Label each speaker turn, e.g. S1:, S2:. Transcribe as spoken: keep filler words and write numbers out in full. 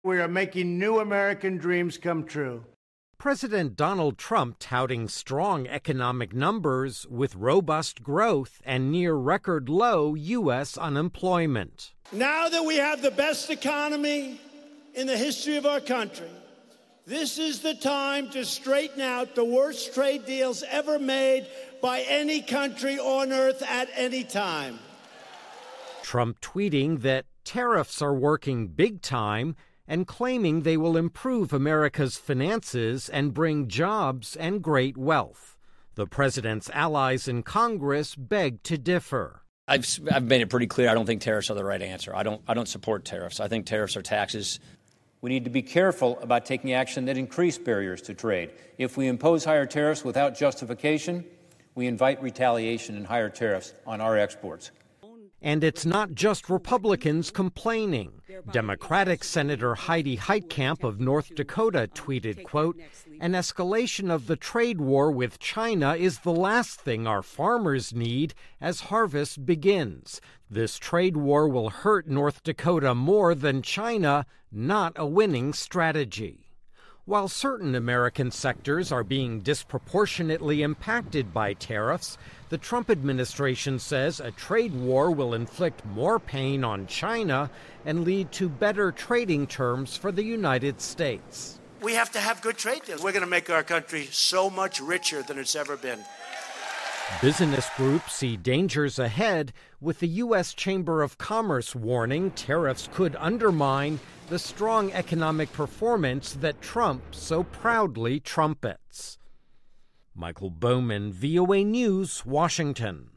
S1: We are making new American dreams come true.
S2: President Donald Trump touting strong economic numbers with robust growth and near record low U S unemployment.
S3: Now that we have the best economy in the history of our country, this is the time to straighten out the worst trade deals ever made by any country on earth at any time.
S2: Trump tweeting that tariffs are working big time and claiming they will improve America's finances and bring jobs and great wealth. The president's allies in Congress beg to differ.
S4: I've I've made it pretty clear I don't think tariffs are the right answer. I don't I don't support tariffs. I think tariffs are taxes.
S5: We need to be careful about taking action that increase barriers to trade. If we impose higher tariffs without justification, we invite retaliation and higher tariffs on our exports.
S2: And it's not just Republicans complaining. Democratic Senator Heidi Heitkamp of North Dakota tweeted, quote, "An escalation of the trade war with China is the last thing our farmers need as harvest begins. This trade war will hurt North Dakota more than China, not a winning strategy." While certain American sectors are being disproportionately impacted by tariffs, the Trump administration says a trade war will inflict more pain on China and lead to better trading terms for the United States.
S3: We have to have good trade deals. We're going to make our country so much richer than it's ever been.
S2: Business groups see dangers ahead, with the U S Chamber of Commerce warning tariffs could undermine the strong economic performance that Trump so proudly trumpets. Michael Bowman, V O A News, Washington.